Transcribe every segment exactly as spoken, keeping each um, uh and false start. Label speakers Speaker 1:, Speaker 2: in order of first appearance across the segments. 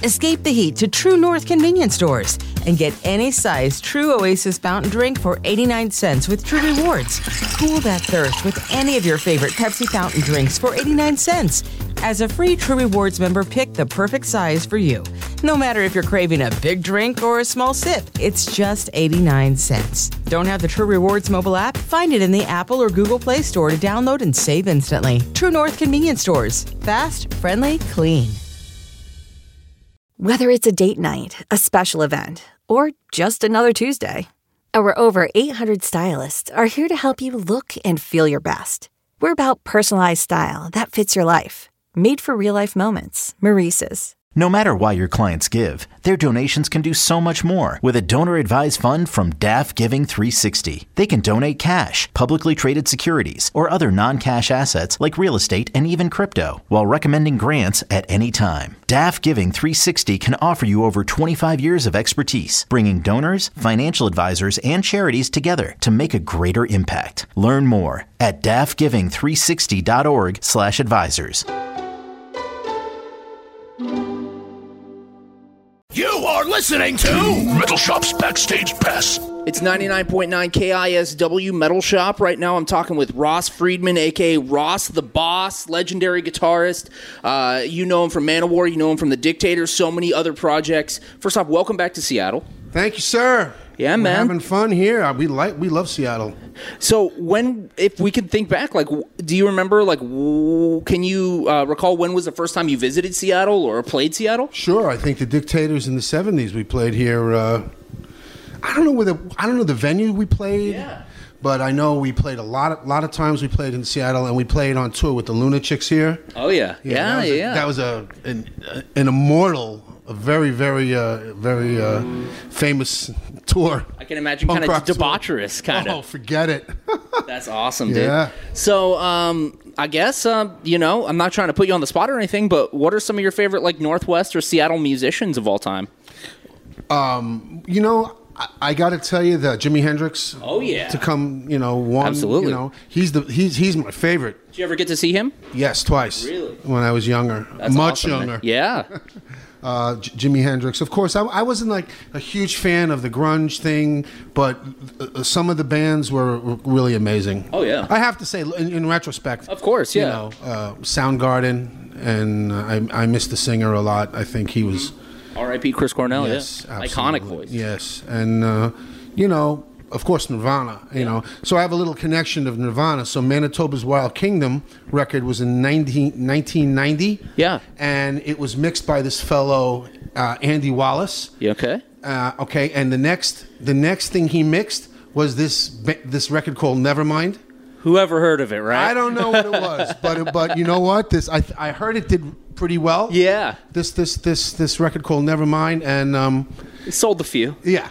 Speaker 1: Escape the heat to True North convenience stores and get any size True Oasis fountain drink for eighty-nine cents with True Rewards. Cool that thirst with any of your favorite Pepsi fountain drinks for eighty-nine cents. As a free True Rewards member, pick the perfect size for you. No matter if you're craving a big drink or a small sip, it's just eighty-nine cents. Don't have the True Rewards mobile app? Find it in the Apple or Google Play Store to download and save instantly. True North convenience stores. Fast, friendly, clean.
Speaker 2: Whether it's a date night, a special event, or just another Tuesday, our over eight hundred stylists are here to help you look and feel your best. We're about personalized style that fits your life. Made for real-life moments. Maurice's.
Speaker 3: No matter why your clients give, their donations can do so much more with a donor-advised fund from D A F Giving three sixty. They can donate cash, publicly traded securities, or other non-cash assets like real estate and even crypto, while recommending grants at any time. D A F Giving three sixty can offer you over twenty-five years of expertise, bringing donors, financial advisors, and charities together to make a greater impact. Learn more at D A F giving three sixty dot org slash advisors.
Speaker 4: You are listening to Metal Shop's Backstage Pass.
Speaker 5: It's ninety-nine point nine K I S W Metal Shop. Right now I'm talking with Ross Friedman, a k a. Ross the Boss, legendary guitarist. Uh, you know him from Manowar. You know him from The Dictator. So many other projects. First off, welcome back to Seattle.
Speaker 6: Thank you, sir.
Speaker 5: Yeah, man.
Speaker 6: We're having fun here. We like, we love Seattle.
Speaker 5: So when, if we could think back, like, do you remember, like, can you uh, recall when was the first time you visited Seattle or played Seattle?
Speaker 6: Sure. I think The Dictators in the seventies we played here. Uh, I don't know where the, I don't know the venue we played.
Speaker 5: Yeah.
Speaker 6: But I know we played a lot of, lot of times we played in Seattle, and we played on tour with the Lunatics here.
Speaker 5: Oh, yeah. Yeah, yeah.
Speaker 6: That was, a, that was a, an, an immortal, a very, very, uh, very uh, famous tour.
Speaker 5: I can imagine kind of debaucherous, kind of.
Speaker 6: Oh, forget it.
Speaker 5: That's awesome, dude.
Speaker 6: Yeah.
Speaker 5: So, um, I guess, uh, you know, I'm not trying to put you on the spot or anything, but what are some of your favorite, like, Northwest or Seattle musicians of all time?
Speaker 6: Um, you know, I, I got to tell you that Jimi Hendrix.
Speaker 5: Oh yeah.
Speaker 6: To come, you know, one.
Speaker 5: Absolutely.
Speaker 6: You know, he's the he's he's my favorite.
Speaker 5: Did you ever get to see him?
Speaker 6: Yes, twice.
Speaker 5: Really?
Speaker 6: When I was younger,
Speaker 5: That's
Speaker 6: much
Speaker 5: awesome,
Speaker 6: younger.
Speaker 5: Man. Yeah.
Speaker 6: Uh, J- Jimi Hendrix. Of course, I, I wasn't like a huge fan of the grunge thing, but uh, some of the bands were, were really amazing.
Speaker 5: Oh yeah.
Speaker 6: I have to say, in, in retrospect,
Speaker 5: of course, yeah.
Speaker 6: You know, uh, Soundgarden, and uh, I, I miss the singer a lot. I think he was.
Speaker 5: R I P Chris Cornell.
Speaker 6: Yes,
Speaker 5: yeah.
Speaker 6: Absolutely.
Speaker 5: Iconic voice.
Speaker 6: Yes, and uh, you know, of course, Nirvana. You
Speaker 5: yeah.
Speaker 6: know, so I have a little connection of Nirvana. So Manitoba's Wild Kingdom record was in nineteen ninety.
Speaker 5: Yeah,
Speaker 6: and it was mixed by this fellow uh, Andy Wallace.
Speaker 5: Yeah, okay.
Speaker 6: Uh, okay, and the next the next thing he mixed was this this record called Nevermind.
Speaker 5: Whoever heard of it, right?
Speaker 6: I don't know what it was, but but you know what? This I I heard it did pretty well.
Speaker 5: Yeah.
Speaker 6: This this this this record called Nevermind, and um,
Speaker 5: it sold a few.
Speaker 6: Yeah.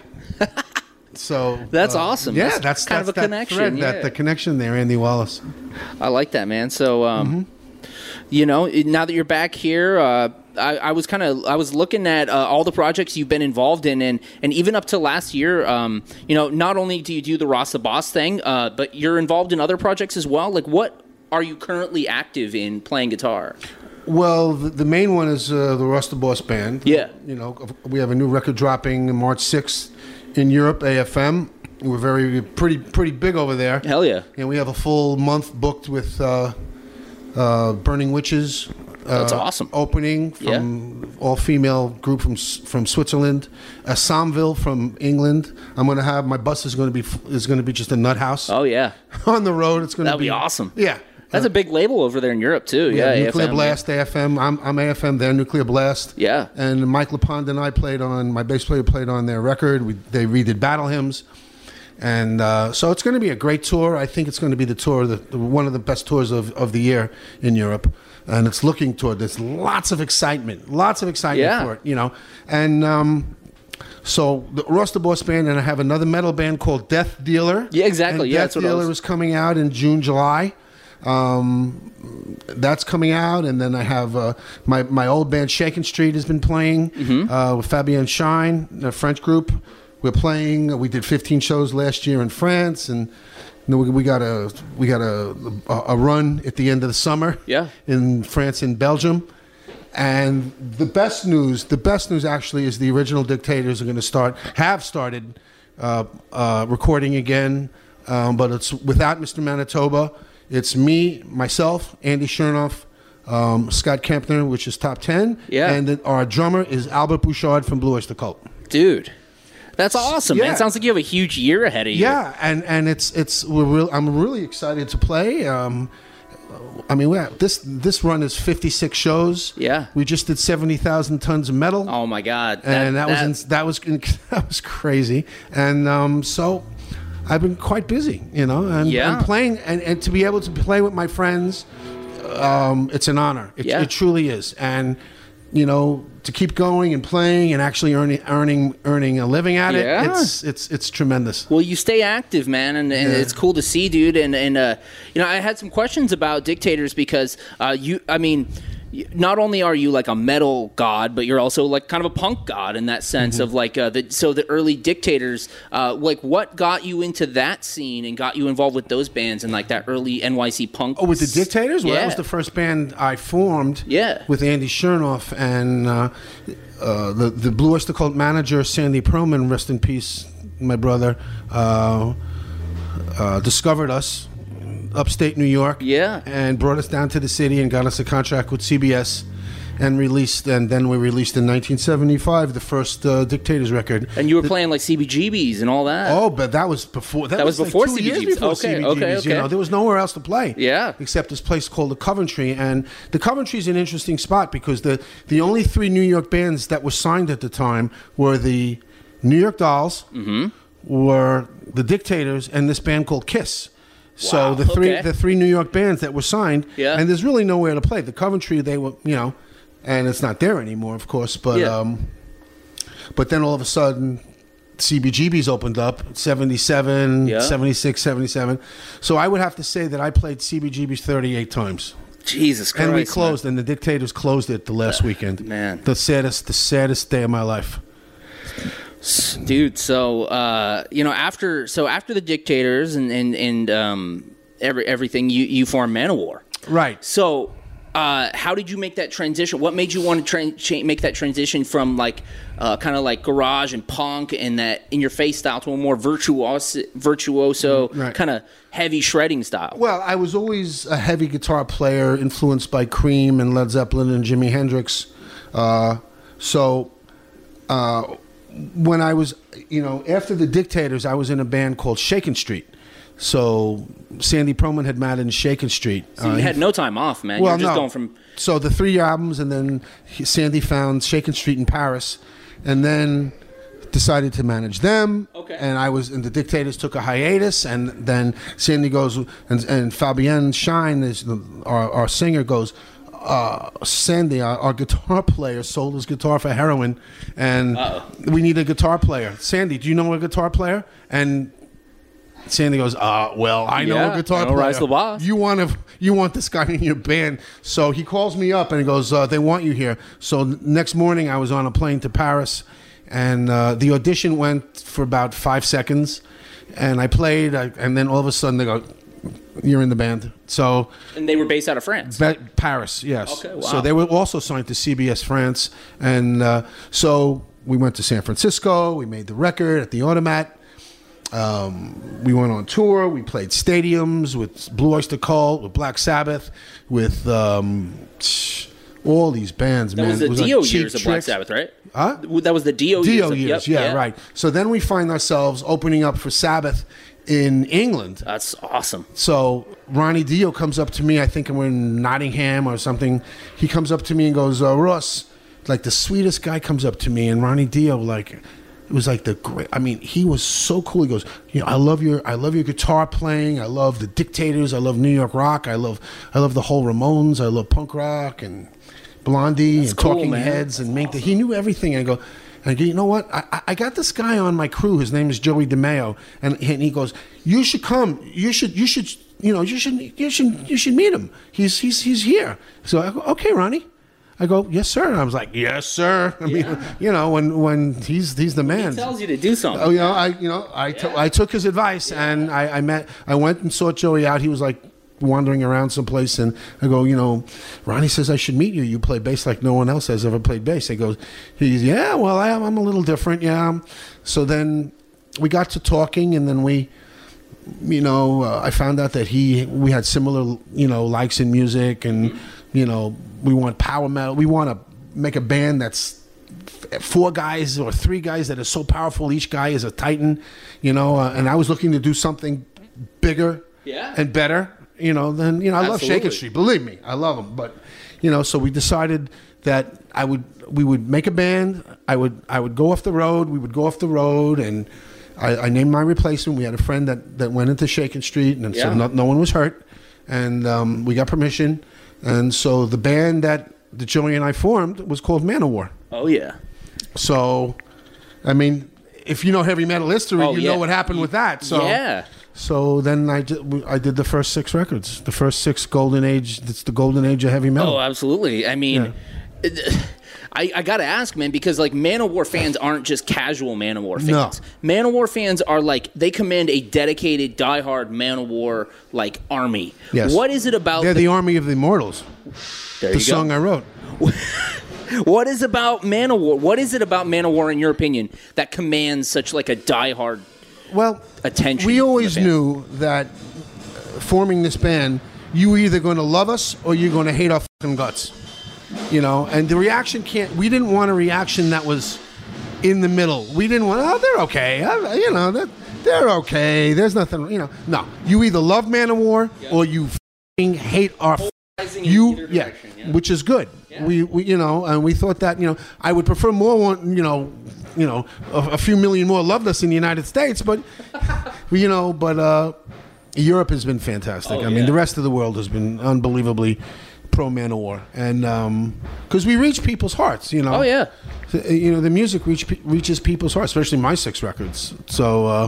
Speaker 6: So
Speaker 5: that's
Speaker 6: uh,
Speaker 5: awesome.
Speaker 6: Yeah,
Speaker 5: that's,
Speaker 6: that's
Speaker 5: kind
Speaker 6: that's
Speaker 5: of a
Speaker 6: that
Speaker 5: connection.
Speaker 6: Thread,
Speaker 5: yeah.
Speaker 6: that the connection there, Andy Wallace.
Speaker 5: I like that, man. So, um, mm-hmm. you know, now that you're back here, uh, I, I was kind of I was looking at uh, all the projects you've been involved in, and and even up to last year, um, you know, not only do you do the Ross the Boss thing, uh, but you're involved in other projects as well. Like, what are you currently active in playing guitar?
Speaker 6: Well, the, the main one is uh, the Ross the Boss Band.
Speaker 5: Yeah.
Speaker 6: You know, we have a new record dropping March sixth in Europe, A F M. We're very pretty pretty big over there.
Speaker 5: Hell yeah.
Speaker 6: And we have a full month booked with uh, uh, Burning Witches. Uh,
Speaker 5: That's awesome.
Speaker 6: Opening from
Speaker 5: yeah.
Speaker 6: all-female group from from Switzerland, uh, Samville from England. I'm going to have my bus is going to be is going to be just a nut house.
Speaker 5: Oh yeah.
Speaker 6: On the road, it's going to be
Speaker 5: that'd be awesome.
Speaker 6: Yeah.
Speaker 5: That's a big label over there in Europe too.
Speaker 6: We
Speaker 5: yeah,
Speaker 6: have Nuclear
Speaker 5: A F M,
Speaker 6: Blast,
Speaker 5: yeah.
Speaker 6: A F M. I'm, I'm A F M. They're Nuclear Blast.
Speaker 5: Yeah.
Speaker 6: And Mike LaPond and I played on. My bass player played on their record. We, they redid Battle Hymns, and uh, so it's going to be a great tour. I think it's going to be the tour, the, the one of the best tours of, of the year in Europe, and it's looking toward. There's lots of excitement, lots of excitement
Speaker 5: yeah.
Speaker 6: for it. You know, and. Um, So the Ross the Boss Band, and I have another metal band called Death Dealer.
Speaker 5: Yeah, exactly.
Speaker 6: And
Speaker 5: yeah,
Speaker 6: Death
Speaker 5: that's what
Speaker 6: Dealer
Speaker 5: I was...
Speaker 6: is coming out in June, July. Um, that's coming out, and then I have uh, my my old band Shaken Street has been playing
Speaker 5: mm-hmm.
Speaker 6: uh, with Fabienne Shine, a French group. We're playing. We did fifteen shows last year in France, and you know, we, we got a we got a, a a run at the end of the summer.
Speaker 5: Yeah.
Speaker 6: In France and Belgium. And the best news, the best news actually is the original Dictators are going to start, have started uh, uh, recording again, um, but it's without Mister Manitoba. It's me, myself, Andy Chernoff, um, Scott Kempner, which is top ten,
Speaker 5: yeah.
Speaker 6: and then our drummer is Albert Bouchard from Blue Oyster Cult.
Speaker 5: Dude, that's awesome,
Speaker 6: yeah.
Speaker 5: man. It sounds like you have a huge year ahead of you.
Speaker 6: Yeah, and, and it's it's we're real, I'm really excited to play. Um, I mean, we're, this this run is fifty-six shows.
Speaker 5: Yeah,
Speaker 6: we just did seventy thousand tons of metal.
Speaker 5: Oh my God,
Speaker 6: and that, that was in, that was that was crazy. And um, so I've been quite busy, you know, and,
Speaker 5: yeah.
Speaker 6: and playing and, and to be able to play with my friends, um, it's an honor. It,
Speaker 5: yeah.
Speaker 6: it truly is. And you know, to keep going and playing and actually earning earning earning a living at it,
Speaker 5: yeah.
Speaker 6: it's it's it's tremendous.
Speaker 5: Well, you stay active, man, and, and
Speaker 6: yeah.
Speaker 5: it's cool to see, dude. And and uh, you know, I had some questions about Dictators because uh, you, I mean, not only are you like a metal god, but you're also like kind of a punk god in that sense mm-hmm. of like uh, the so the early Dictators. Uh, like, what got you into that scene and got you involved with those bands and like that early N Y C punk?
Speaker 6: Oh, with the Dictators? Well,
Speaker 5: yeah.
Speaker 6: that was the first band I formed.
Speaker 5: Yeah.
Speaker 6: With Andy Chernoff and uh, uh, the the Blue Oyster Cult manager Sandy Perlman, rest in peace, my brother, uh, uh, discovered us. Upstate New York,
Speaker 5: yeah,
Speaker 6: and brought us down to the city and got us a contract with C B S, and released. And then we released in nineteen seventy-five the first uh, Dictators record.
Speaker 5: And you were
Speaker 6: the,
Speaker 5: playing like C B G B's and all that.
Speaker 6: Oh, but that was before. That,
Speaker 5: that was, was before
Speaker 6: like two
Speaker 5: C B G B's.
Speaker 6: years before
Speaker 5: okay,
Speaker 6: C B G B's.
Speaker 5: okay, okay.
Speaker 6: You know, there was nowhere else to play.
Speaker 5: Yeah,
Speaker 6: except this place called the Coventry, and the Coventry is an interesting spot because the the only three New York bands that were signed at the time were the New York Dolls,
Speaker 5: mm-hmm.
Speaker 6: were the Dictators, and this band called Kiss. So
Speaker 5: wow,
Speaker 6: the three
Speaker 5: okay.
Speaker 6: the three New York bands that were signed,
Speaker 5: yeah.
Speaker 6: and there's really nowhere to play. The Coventry, they were, you know, and it's not there anymore, of course. But
Speaker 5: yeah.
Speaker 6: um, but then all of a sudden, C B G B's opened up, seventy-seven,
Speaker 5: yeah.
Speaker 6: seventy-six, seventy-seven. So I would have to say that I played C B G B's thirty-eight times.
Speaker 5: Jesus Christ!
Speaker 6: And we closed,
Speaker 5: man.
Speaker 6: and the Dictators closed it the last uh, weekend.
Speaker 5: Man,
Speaker 6: the saddest, the saddest day of my life.
Speaker 5: Dude, so uh, you know, after so after the Dictators and and and um, every everything, you you formed Manowar,
Speaker 6: right?
Speaker 5: So, uh, how did you make that transition? What made you want to tra- cha- make that transition from like uh, kind of like garage and punk and that in your face style to a more virtuoso, virtuoso
Speaker 6: right.
Speaker 5: kind of heavy shredding style?
Speaker 6: Well, I was always a heavy guitar player, influenced by Cream and Led Zeppelin and Jimi Hendrix. Uh, so. Uh, When I was, you know, after the Dictators, I was in a band called Shakin' Street. So Sandy Perlman had met in Shakin' Street.
Speaker 5: So you uh, had no time off, man.
Speaker 6: Well,
Speaker 5: You're just
Speaker 6: no.
Speaker 5: going from.
Speaker 6: So the three albums, and then he, Sandy found Shakin' Street in Paris, and then decided to manage them.
Speaker 5: Okay.
Speaker 6: And I was, and the Dictators took a hiatus, and then Sandy goes, and, and Fabienne Shine, is the, our, our singer, goes. Uh, Sandy, our, our guitar player, sold his guitar for heroin, and Uh-oh. we need a guitar player. Sandy, do you know a guitar player? And Sandy goes, uh, well, I know
Speaker 5: yeah,
Speaker 6: a guitar
Speaker 5: I know
Speaker 6: player.
Speaker 5: Rise the Boss.
Speaker 6: You want to, you want this guy in your band. So he calls me up and he goes, uh, they want you here. So next morning I was on a plane to Paris, and uh, the audition went for about five seconds, and I played, I, and then all of a sudden they go, you're in the band. So
Speaker 5: and they were based out of France.
Speaker 6: Paris, yes.
Speaker 5: Okay, wow.
Speaker 6: So they were also signed to C B S France, and uh, so we went to San Francisco. We made the record at the Automat. Um, we went on tour. We played stadiums with Blue Oyster Cult, with Black Sabbath, with um, all these bands.
Speaker 5: That
Speaker 6: man.
Speaker 5: was the
Speaker 6: was
Speaker 5: Dio
Speaker 6: like
Speaker 5: years of Black
Speaker 6: Tricks.
Speaker 5: Sabbath, right?
Speaker 6: Huh?
Speaker 5: That was the Dio,
Speaker 6: Dio
Speaker 5: years.
Speaker 6: years,
Speaker 5: Of, yep,
Speaker 6: yeah,
Speaker 5: yeah,
Speaker 6: right. So then we find ourselves opening up for Sabbath in England.
Speaker 5: That's awesome.
Speaker 6: So Ronnie Dio comes up to me, I think we're in Nottingham or something. He comes up to me and goes, uh, Russ, like the sweetest guy comes up to me, and Ronnie Dio, like, it was like the great, I mean, he was so cool. He goes, you know, I love your, I love your guitar playing. I love the Dictators. I love New York rock. I love, I love the whole Ramones. I love punk rock and Blondie
Speaker 5: That's
Speaker 6: and
Speaker 5: cool,
Speaker 6: Talking
Speaker 5: man.
Speaker 6: Heads and
Speaker 5: That's
Speaker 6: Mink.
Speaker 5: awesome.
Speaker 6: He knew everything. And I go, And you know what? I, I got this guy on my crew. His name is Joey DeMeo, and, and he goes, "You should come. You should. You should. You know. You should. You should. You should meet him. He's he's he's here." So I go, "Okay, Ronnie." I go, "Yes, sir." And I was like, "Yes, sir." I mean,
Speaker 5: Yeah.
Speaker 6: you know, when when he's he's the man.
Speaker 5: He tells you to do something.
Speaker 6: Oh, you know, I you know I, t- I took his advice, and I, I met. I went and saw Joey out. He was like wandering around someplace, and I go, you know, Ronnie says I should meet you. You play bass like no one else has ever played bass. He goes, he's yeah, well, I am. I'm a little different, yeah. So then we got to talking, and then we, you know, uh, I found out that he we had similar, you know, likes in music, and you know, we want power metal. We want to make a band that's four guys or three guys that are so powerful. Each guy is a titan, you know. Uh, and I was looking to do something bigger
Speaker 5: yeah.
Speaker 6: and better, you know. Then you know, I
Speaker 5: Absolutely.
Speaker 6: love Shakin' Street. Believe me, I love them. But you know, so we decided that I would we would make a band. I would I would go off the road. We would go off the road, and I, I named my replacement. We had a friend that, that went into Shakin' Street, and
Speaker 5: yeah.
Speaker 6: so no, no one was hurt, and um, we got permission. And so the band that that Joey and I formed was called Manowar.
Speaker 5: Oh yeah.
Speaker 6: So, I mean, if you know heavy metal history,
Speaker 5: Oh,
Speaker 6: you
Speaker 5: yeah.
Speaker 6: know what happened with that. So,
Speaker 5: Yeah.
Speaker 6: So then I did, I did the first six records, the first six golden age. It's the golden age of heavy metal.
Speaker 5: Oh, absolutely. I mean, I, I got to ask, man, because like Manowar fans aren't just casual Manowar fans.
Speaker 6: No.
Speaker 5: Manowar fans are like, they command a dedicated, diehard Manowar like army.
Speaker 6: Yes.
Speaker 5: What is it about?
Speaker 6: They're the Army of the Immortals.
Speaker 5: there
Speaker 6: The
Speaker 5: you go.
Speaker 6: song I wrote.
Speaker 5: What is about Manowar? What is it about Manowar, in your opinion, that commands such like a diehard
Speaker 6: Well,
Speaker 5: attention?
Speaker 6: we
Speaker 5: from the
Speaker 6: always
Speaker 5: fans?
Speaker 6: knew that uh, forming this band, you were either going to love us or you're going to hate our fucking guts. You know, and the reaction can't. We didn't want a reaction that was in the middle. We didn't want. Oh, they're okay. I, you know, they're, they're okay. There's nothing. You know, no. You either love Manowar
Speaker 5: Yeah.
Speaker 6: or you fucking hate our.
Speaker 5: Polarizing in
Speaker 6: You
Speaker 5: either
Speaker 6: yeah,
Speaker 5: direction, yeah.
Speaker 6: which is good.
Speaker 5: Yeah.
Speaker 6: We, we you know, and we thought that you know I would prefer more one you know, you know a, a few million more loved us in the United States, but you know, but uh, Europe has been fantastic.
Speaker 5: Oh,
Speaker 6: I mean,
Speaker 5: yeah.
Speaker 6: the rest of the world has been unbelievably pro Manowar, and because we reach people's hearts, you know.
Speaker 5: Oh yeah.
Speaker 6: So, you know, the music reach, reaches people's hearts, especially my six records. So, uh,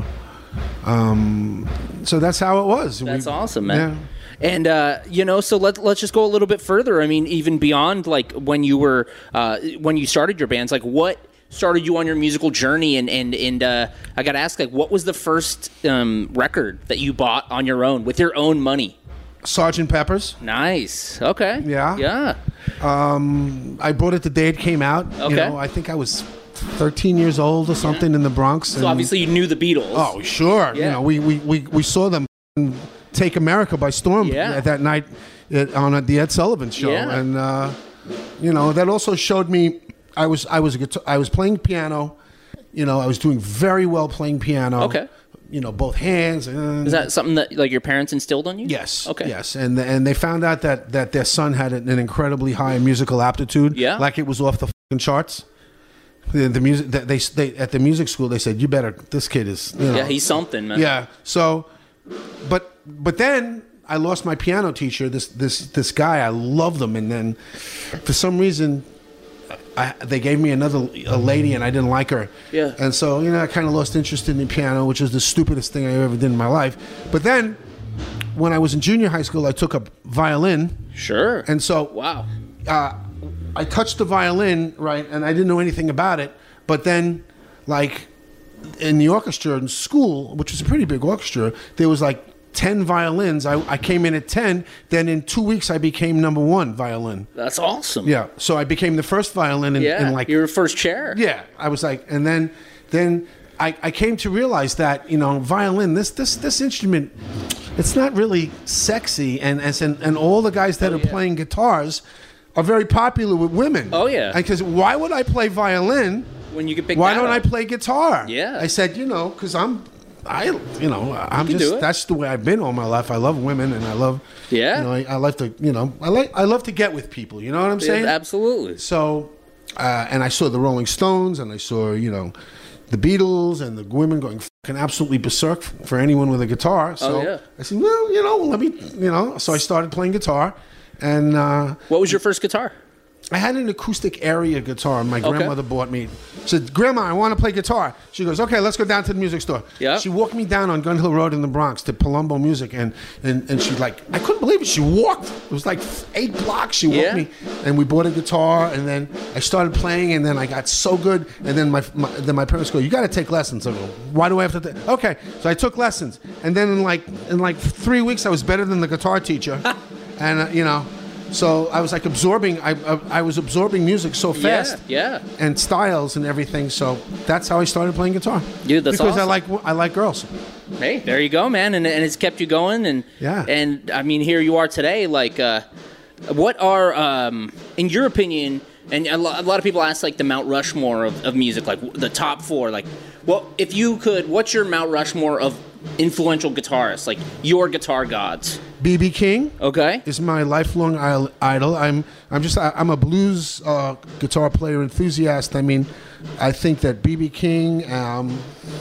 Speaker 6: um, so that's how it was.
Speaker 5: That's
Speaker 6: We-
Speaker 5: awesome, man.
Speaker 6: Yeah.
Speaker 5: And uh, you know, so let let's just go a little bit further. I mean, even beyond like when you were uh, when you started your bands, like what started you on your musical journey? And and and uh, I got to ask, like, what was the first um, record that you bought on your own with your own money?
Speaker 6: Sergeant Pepper's.
Speaker 5: Nice. Okay.
Speaker 6: Yeah.
Speaker 5: Yeah.
Speaker 6: Um, I bought it the day it came out.
Speaker 5: Okay.
Speaker 6: You know, I think I was thirteen years old or something in the Bronx.
Speaker 5: So obviously you knew the Beatles.
Speaker 6: Oh, sure. You
Speaker 5: Yeah.
Speaker 6: know, we, we, we, we saw them take America by storm
Speaker 5: Yeah.
Speaker 6: that night at, on the Ed Sullivan Show,
Speaker 5: Yeah.
Speaker 6: and uh, you know that also showed me I was I was a guitar, I was playing piano. You know, I was doing very well playing piano.
Speaker 5: Okay.
Speaker 6: You know, both hands. And
Speaker 5: Is that something that like your parents instilled on you?
Speaker 6: Yes.
Speaker 5: Okay.
Speaker 6: Yes, and and they found out that, that their son had an incredibly high musical aptitude.
Speaker 5: Yeah.
Speaker 6: Like it was off the fucking charts. The, the music that they, they at the music school they said you better this kid is you know,
Speaker 5: Yeah, he's something, man.
Speaker 6: yeah. So, but but then I lost my piano teacher. This this this guy I loved him, and then for some reason. I, they gave me another a lady, and I didn't like her.
Speaker 5: Yeah.
Speaker 6: And so, you know, I kind of lost interest in the piano, which was the stupidest thing I ever did in my life. But then, when I was in junior high school, I took up violin,
Speaker 5: Sure.
Speaker 6: and so
Speaker 5: wow.
Speaker 6: uh, I touched the violin, right, and I didn't know anything about it. But then, like, in the orchestra in school, which was a pretty big orchestra, there was like ten violins. I, I came in at ten. Then in two weeks, I became number one violin.
Speaker 5: That's awesome.
Speaker 6: Yeah, so I became the first violin in,
Speaker 5: Yeah.
Speaker 6: in like
Speaker 5: your first chair.
Speaker 6: yeah, I was like, and then, then I, I came to realize that you know, violin, this this this instrument, it's not really sexy, and and and, and all the guys that
Speaker 5: Oh,
Speaker 6: are
Speaker 5: yeah.
Speaker 6: playing guitars are very popular with women.
Speaker 5: Oh, yeah.
Speaker 6: Because why would I play violin?
Speaker 5: When you can pick
Speaker 6: Why
Speaker 5: that
Speaker 6: don't I
Speaker 5: up.
Speaker 6: play guitar?
Speaker 5: Yeah.
Speaker 6: I said, you know, because I'm. I, you know, I'm
Speaker 5: can do
Speaker 6: just,
Speaker 5: it.
Speaker 6: that's the way I've been all my life. I love women and I love,
Speaker 5: Yeah.
Speaker 6: you know, I, I love to, you know, I like, I love to get with people. You know what I'm saying?
Speaker 5: Yeah, absolutely.
Speaker 6: So, uh, and I saw the Rolling Stones, and I saw, you know, the Beatles, and the women going fucking absolutely berserk for anyone with a guitar. So
Speaker 5: Oh, yeah.
Speaker 6: I said, well, you know, let me, you know. So I started playing guitar, and uh,
Speaker 5: What was your first guitar?
Speaker 6: I had an acoustic area guitar my
Speaker 5: Okay.
Speaker 6: grandmother bought me. She said, Grandma, I want to play guitar. She goes, okay, let's go down to the music store.
Speaker 5: Yeah.
Speaker 6: She walked me down on Gun Hill Road in the Bronx to Palumbo Music, and, and, and she like, I couldn't believe it. She walked. It was like eight blocks. She walked
Speaker 5: Yeah.
Speaker 6: me, and we bought a guitar, and then I started playing, and then I got so good, and then my, my then my parents go, you got to take lessons. I go, why do I have to take? Okay, so I took lessons, and then in like in like three weeks, I was better than the guitar teacher, and uh, you know. So I was like absorbing. I, I I was absorbing music so fast,
Speaker 5: Yeah,
Speaker 6: and styles and everything. So that's how I started playing guitar.
Speaker 5: Dude, that's
Speaker 6: because I
Speaker 5: awesome.
Speaker 6: like I like girls.
Speaker 5: yeah. Hey, there you go, man, and and it's kept you going, and
Speaker 6: Yeah.
Speaker 5: and I mean, here you are today. Like, uh, what are, um, in your opinion? And a lo- a lot of people ask like the Mount Rushmore of, of music, like the top four. Like, well, if you could, what's your Mount Rushmore of influential guitarists? Like your guitar gods.
Speaker 6: B B King
Speaker 5: Okay.
Speaker 6: is my lifelong il- idol. I'm I'm just I, I'm a blues uh, guitar player enthusiast. I mean, I think that B B King, um,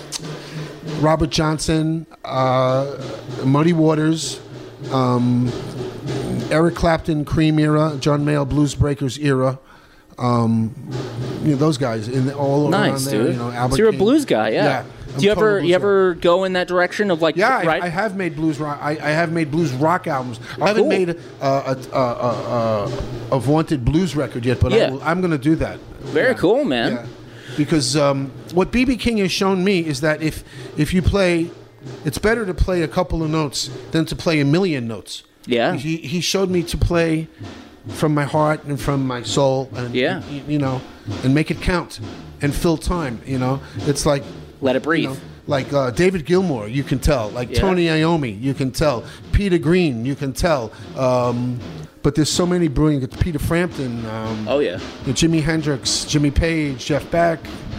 Speaker 6: Robert Johnson, uh, Muddy Waters, um, Eric Clapton, Cream era, John Mayall, Blues Breakers era. Um, you know those guys in all
Speaker 5: Nice,
Speaker 6: around there.
Speaker 5: dude.
Speaker 6: You know, Albert
Speaker 5: so you're a
Speaker 6: King.
Speaker 5: blues guy, yeah.
Speaker 6: I'm
Speaker 5: Do you
Speaker 6: total
Speaker 5: ever
Speaker 6: blues
Speaker 5: you
Speaker 6: guy.
Speaker 5: ever go in that direction of like,
Speaker 6: Yeah,
Speaker 5: right?
Speaker 6: I, I have made blues rock. I, I have made blues rock albums. I haven't
Speaker 5: cool.
Speaker 6: made a, a, a, a, a vaunted blues record yet, but
Speaker 5: Yeah.
Speaker 6: I will, I'm going to do that.
Speaker 5: Very
Speaker 6: Yeah.
Speaker 5: cool, man.
Speaker 6: Yeah. Because um, what B B King has shown me is that if if you play, it's better to play a couple of notes than to play a million notes.
Speaker 5: Yeah.
Speaker 6: He he showed me to play from my heart and from my soul, and
Speaker 5: Yeah.
Speaker 6: y- you know, and make it count and fill time. You know, it's like
Speaker 5: Let it breathe.
Speaker 6: you know, like uh, David Gilmour, you can tell. Like
Speaker 5: Yeah.
Speaker 6: Tony Iommi, you can tell. Peter Green, you can tell. Um, but there's so many brilliant. Peter Frampton, um,
Speaker 5: Oh yeah.
Speaker 6: Jimi Hendrix, Jimmy Page, Jeff Beck.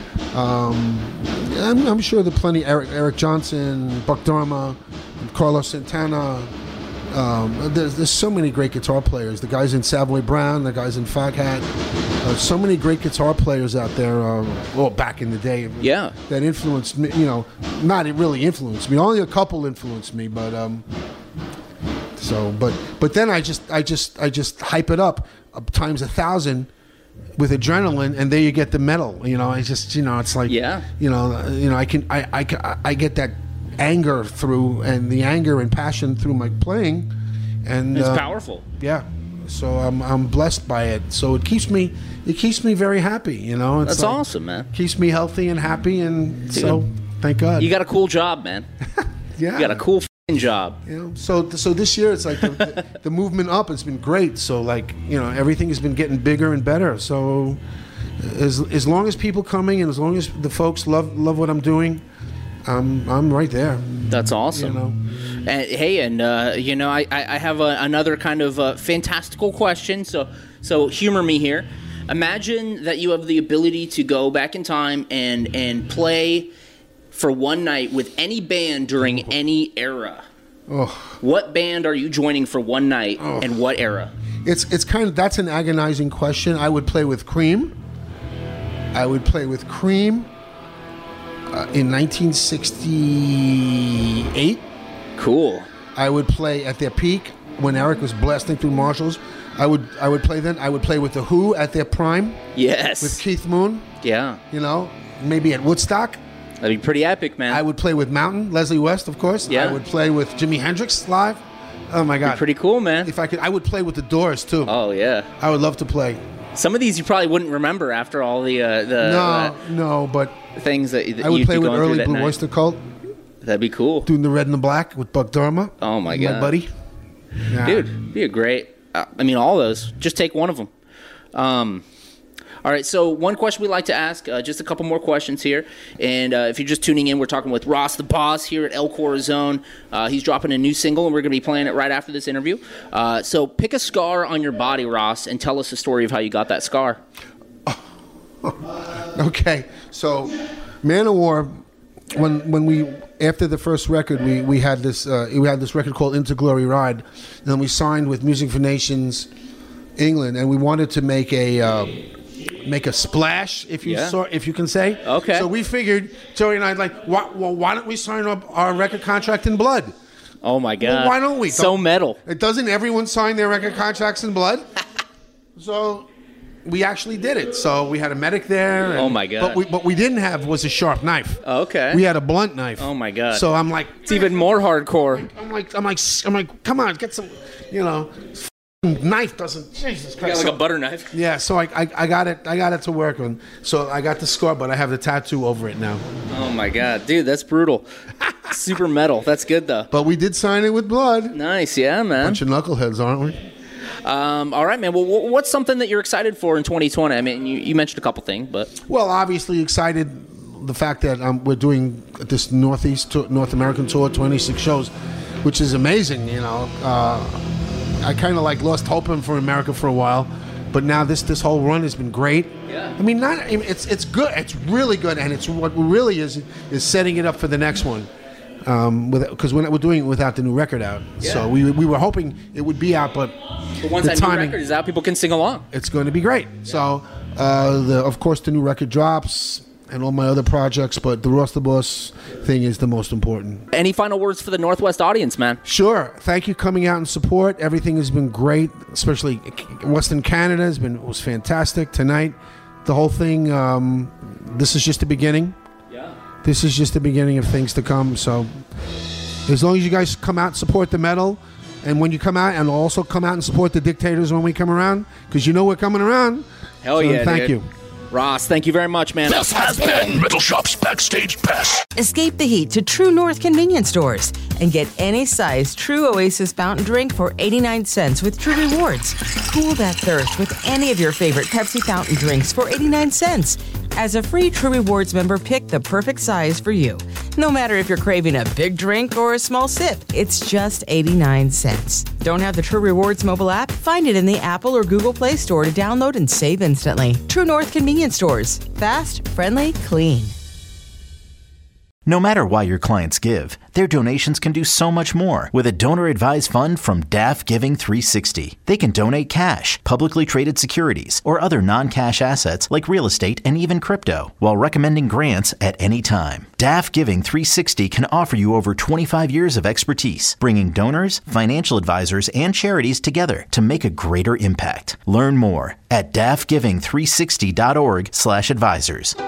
Speaker 6: Um, I'm, I'm sure there are plenty. Eric, Eric Johnson, Buck Dharma, Carlos Santana. Um, there's, there's so many great guitar players. The guys in Savoy Brown, the guys in Fag Hat. Uh, so many great guitar players out there. Um, well, back in the day,
Speaker 5: Yeah.
Speaker 6: that influenced me. You know, not it really influenced me. Only a couple influenced me, but um, so but but then I just I just I just hype it up uh, times a thousand with adrenaline, and there you get the metal. You know, I just you know it's like
Speaker 5: Yeah.
Speaker 6: You know, uh, you know I can I I can- I get that anger through and the anger and passion through my playing, and
Speaker 5: It's
Speaker 6: uh,
Speaker 5: powerful.
Speaker 6: yeah. So I'm I'm blessed by it. So it keeps me it keeps me very happy. You know, it's
Speaker 5: That's
Speaker 6: like-
Speaker 5: awesome, man.
Speaker 6: Keeps me healthy and happy, and so thank God.
Speaker 5: You got a cool job, man.
Speaker 6: yeah.
Speaker 5: You got a cool f***ing job.
Speaker 6: You know, so so this year it's like the, the, the movement up has been great. So like you know everything has been getting bigger and better. So as as long as people coming and as long as the folks love love what I'm doing, I'm I'm right there.
Speaker 5: That's awesome.
Speaker 6: You know.
Speaker 5: And, hey, and uh, you know, I, I I have a, another kind of uh, fantastical question. So so humor me here. Imagine that you have the ability to go back in time and and play for one night with any band during any era.
Speaker 6: Oh,
Speaker 5: What band are you joining for one night and what era?
Speaker 6: it's it's kind of that's an agonizing question. I would play with Cream. I would play with Cream uh, in nineteen sixty-eight.
Speaker 5: Cool.
Speaker 6: I would play at their peak when Eric was blasting through Marshalls. I would I would play then. I would play with the Who at their prime
Speaker 5: Yes.
Speaker 6: with Keith Moon.
Speaker 5: Yeah.
Speaker 6: You know, maybe at Woodstock.
Speaker 5: That'd be pretty epic, man.
Speaker 6: I would play with Mountain, Leslie West, of course.
Speaker 5: Yeah.
Speaker 6: I would play with Jimi Hendrix live. Oh my God.
Speaker 5: Pretty cool, man.
Speaker 6: If I could, I would play with the Doors too.
Speaker 5: Oh yeah.
Speaker 6: I would love to play.
Speaker 5: Some of these you probably wouldn't remember after all the uh, the
Speaker 6: No,
Speaker 5: uh,
Speaker 6: no, but
Speaker 5: things that, that
Speaker 6: I would
Speaker 5: you'd
Speaker 6: play
Speaker 5: be
Speaker 6: with
Speaker 5: going through
Speaker 6: early
Speaker 5: that
Speaker 6: Blue
Speaker 5: night.
Speaker 6: Oyster Cult,
Speaker 5: That'd be cool,
Speaker 6: doing the Red and the Black with Buck Dharma.
Speaker 5: Oh, my God.
Speaker 6: my buddy. Yeah.
Speaker 5: dude. Be a great. Uh, I mean, all those. Just take one of them. Um, all right. So one question we like to ask. Uh, just a couple more questions here. And uh, if you're just tuning in, we're talking with Ross the Boss here at El Corazon. Uh, he's dropping a new single, and we're going to be playing it right after this interview. Uh, so pick a scar on your body, Ross, and tell us the story of how you got that scar.
Speaker 6: Okay, so Man of War, when when we after the first record, we we had this uh, we had this record called Into Glory Ride, and then we signed with Music for Nations England, and we wanted to make a uh, make a splash, if you
Speaker 5: Yeah.
Speaker 6: saw, if you can say.
Speaker 5: Okay.
Speaker 6: So we figured, Joey and I, like, why, well, why don't we sign up our record contract in blood?
Speaker 5: Oh my God!
Speaker 6: Well, why don't we?
Speaker 5: So
Speaker 6: Don't-
Speaker 5: metal.
Speaker 6: It doesn't everyone sign their record contracts in blood? So we actually did it. So we had a medic there. And,
Speaker 5: oh my god!
Speaker 6: But we, what we didn't have was a sharp knife.
Speaker 5: Oh, okay.
Speaker 6: We had a blunt knife.
Speaker 5: Oh my god!
Speaker 6: So I'm like,
Speaker 5: it's even more hardcore.
Speaker 6: I'm like, I'm like, I'm like, come on, get some, you know. Knife doesn't. Jesus Christ!
Speaker 5: You got like
Speaker 6: so,
Speaker 5: a butter knife.
Speaker 6: Yeah, so I, I I got it I got it to work on. So I got the scar, but I have the tattoo over it now.
Speaker 5: Oh my god, dude, that's brutal. Super metal. That's good though.
Speaker 6: But we did sign it with blood.
Speaker 5: Nice, yeah, man.
Speaker 6: Bunch of knuckleheads, aren't we?
Speaker 5: Um, all right, man. Well, what's something that you're excited for in twenty twenty? I mean, you, you mentioned a couple things, but
Speaker 6: well, obviously excited the fact that um, we're doing this Northeast tour, North American tour, twenty-six shows, which is amazing. You know. Uh, I kind of like lost hope for America for a while, but now this this whole run has been great.
Speaker 5: Yeah.
Speaker 6: I mean, not it's it's good. It's really good, and it's what really is is setting it up for the next one. Um, because we're, we're doing it without the new record out,
Speaker 5: yeah.
Speaker 6: so we we were hoping it would be out, but
Speaker 5: but once
Speaker 6: the
Speaker 5: that
Speaker 6: timing,
Speaker 5: new record is out, people can sing along.
Speaker 6: It's going to be great. Yeah. So, uh, the of course the new record drops. And all my other projects, but the Ross the Boss thing is the most important.
Speaker 5: Any final words for the Northwest audience, man?
Speaker 6: Sure. Thank you coming out and support. Everything has been great, especially Western Canada has been was fantastic tonight. The whole thing. Um, this is just the beginning.
Speaker 5: Yeah.
Speaker 6: This is just the beginning of things to come. So, as long as you guys come out and support the metal, and when you come out, and also come out and support the Dictators when we come around, because you know we're coming around.
Speaker 5: Hell
Speaker 6: so
Speaker 5: yeah!
Speaker 6: Thank
Speaker 5: dude.
Speaker 6: you.
Speaker 5: Ross, thank you very much, man.
Speaker 4: This has been Metal Shop's Backstage Pass.
Speaker 1: Escape the heat to True North convenience stores and get any size True Oasis fountain drink for eighty-nine cents with True Rewards. Cool that thirst with any of your favorite Pepsi fountain drinks for eighty-nine cents. As a free True Rewards member, pick the perfect size for you. No matter if you're craving a big drink or a small sip, it's just eighty-nine cents. Don't have the True Rewards mobile app? Find it in the Apple or Google Play Store to download and save instantly. True North convenience stores. Fast, friendly, clean.
Speaker 3: No matter why your clients give, their donations can do so much more with a donor-advised fund from D A F Giving three sixty. They can donate cash, publicly traded securities, or other non-cash assets like real estate and even crypto, while recommending grants at any time. D A F Giving three sixty can offer you over twenty-five years of expertise, bringing donors, financial advisors, and charities together to make a greater impact. Learn more at D A F giving three sixty dot org slash advisors.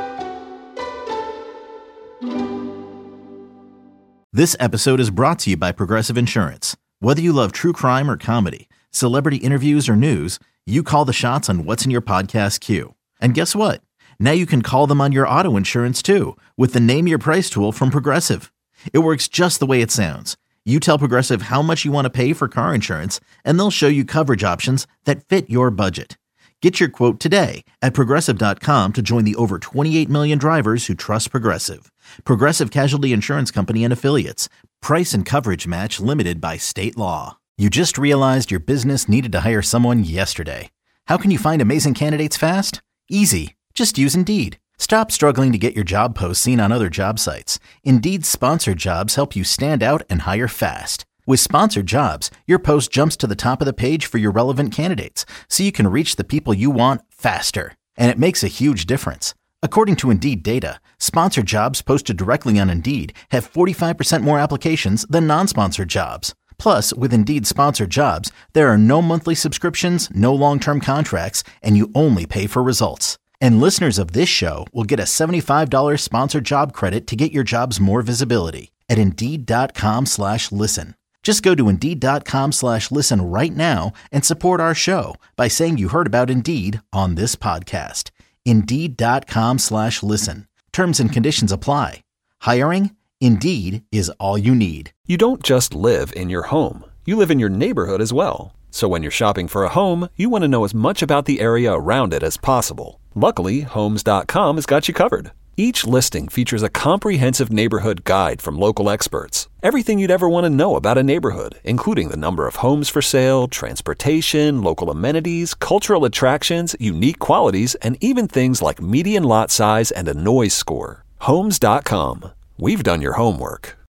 Speaker 3: This episode is brought to you by Progressive Insurance. Whether you love true crime or comedy, celebrity interviews or news, you call the shots on what's in your podcast queue. And guess what? Now you can call them on your auto insurance too with the Name Your Price tool from Progressive. It works just the way it sounds. You tell Progressive how much you want to pay for car insurance, and they'll show you coverage options that fit your budget. Get your quote today at Progressive dot com to join the over twenty-eight million drivers who trust Progressive. Progressive Casualty Insurance Company and Affiliates. Price and coverage match limited by state law. You just realized your business needed to hire someone yesterday. How can you find amazing candidates fast? Easy. Just use Indeed. Stop struggling to get your job posts seen on other job sites. Indeed's sponsored jobs help you stand out and hire fast. With sponsored jobs, your post jumps to the top of the page for your relevant candidates, so you can reach the people you want faster. And it makes a huge difference. According to Indeed data, sponsored jobs posted directly on Indeed have forty-five percent more applications than non-sponsored jobs. Plus, with Indeed sponsored jobs, there are no monthly subscriptions, no long-term contracts, and you only pay for results. And listeners of this show will get a seventy-five dollars sponsored job credit to get your jobs more visibility at Indeed.com slash listen. Just go to Indeed.com slash listen right now and support our show by saying you heard about Indeed on this podcast. Indeed.com slash listen. Terms and conditions apply. Hiring? Indeed is all you need.
Speaker 7: You don't just live in your home. You live in your neighborhood as well. So when you're shopping for a home, you want to know as much about the area around it as possible. Luckily, Homes dot com has got you covered. Each listing features a comprehensive neighborhood guide from local experts. Everything you'd ever want to know about a neighborhood, including the number of homes for sale, transportation, local amenities, cultural attractions, unique qualities, and even things like median lot size and a noise score. Homes dot com. We've done your homework.